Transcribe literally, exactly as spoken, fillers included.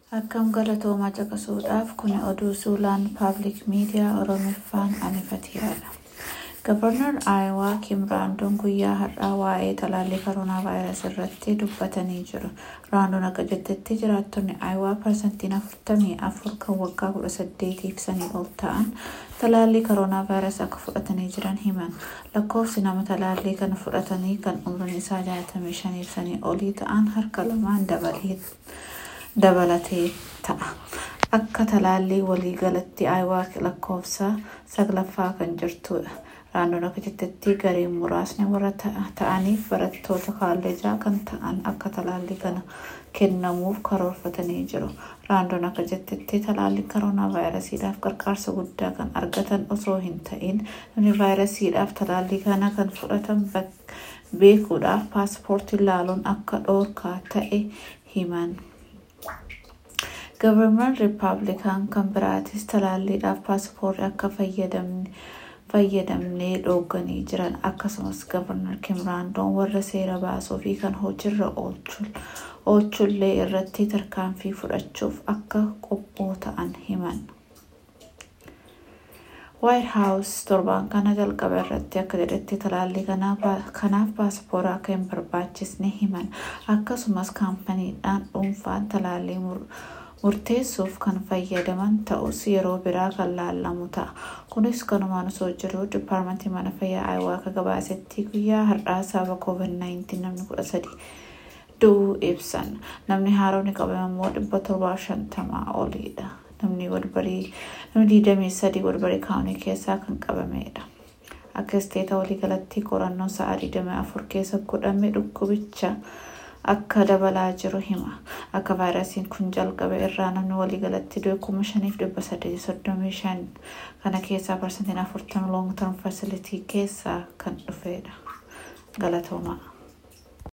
Akkam galatoomaa caqasuudhaaf kun oduu Suulaan Public Media Oromiffaan anifatiyaadha. Governor Iowa Kim Raandoon guyyaa har'aa waa'ee talaallii koronaavaayirasii irratti dubbatanii jiru. Raandoon akka jettetti jiraattonni Iowa parsantiin afurtamii afur kan waggaa kudha saddeetiif sanii ol ta'an talaallii koronaavaayirasii akka fudhatanii jiran himan. Lakkoofsi nama talaallii kana fudhatanii kan umriin isaa jaatamii shaniif sanii olii ta'an harka lamaan dabalee dabalatee ta'a. Akka talaallii waliigalatti Iowa lakkoofsa saglaffaa kan jirtudha. Raandoon akka jettetti gareen muraasni warra ta'aniif barattoota kaalleejaa kan ta'an akka talaallii kana kennamuuf karoorfatanii jiru. Raandoon akka jettetti talaallii koronaavaayirasiidhaaf gargaarsa guddaa kan argatan osoo hin ta'in namni vaayirasiidhaaf talaallii kana kan fudhatan beekuudhaaf paaspoortii ilaaluun akka dhoorkaa ta'e himan. Government Republican kan biraatis talaalliidhaaf paaspoortii akka fayyadamne fayyadamnee dhooganii jiran akkasumas Governor Kim Raandoon warra seera baasuu fi kan hojiirra oolchullee irratti tarkaanfii fudhachuuf akka qophoo ta'an himan. White House torbaan kana jalqaba irratti akka jedhetti talaallii kanaaf paaspoortii akka hin barbaachisne himan. Akkasumas kaampaniidhaan dhuunfaan talaallii murteessuuf kan fayyadaman ta'us yeroo biraa kan laallamu ta'a. Kunis kanumaan osoo jiru Dipaartimantii mana fayyaa Iowa akka gabaasetti guyyaa har'aa sababa COVID nineteen namni kudha sadii du'uu ibsan. Namni haaromni qabame immoo dhibba torbaa shantamaa oliidha. Namni walbarii namni digdamii sadii walbarii kaawunii keessaa kan qabamedha. Akka isteeta waliigalatti qorannoon sa'a digdamii afur keessa godhame dhukkubicha akka dabalaa jiru hima. Akka vaayirasiin kun jalqabe irraa namni waliigalatti du'e kuma shaniif dhibba saddeetii soddomii shan kana keessaa parsantiin afurtama long term facility keessaa kan dhufedha. Galatoomaa.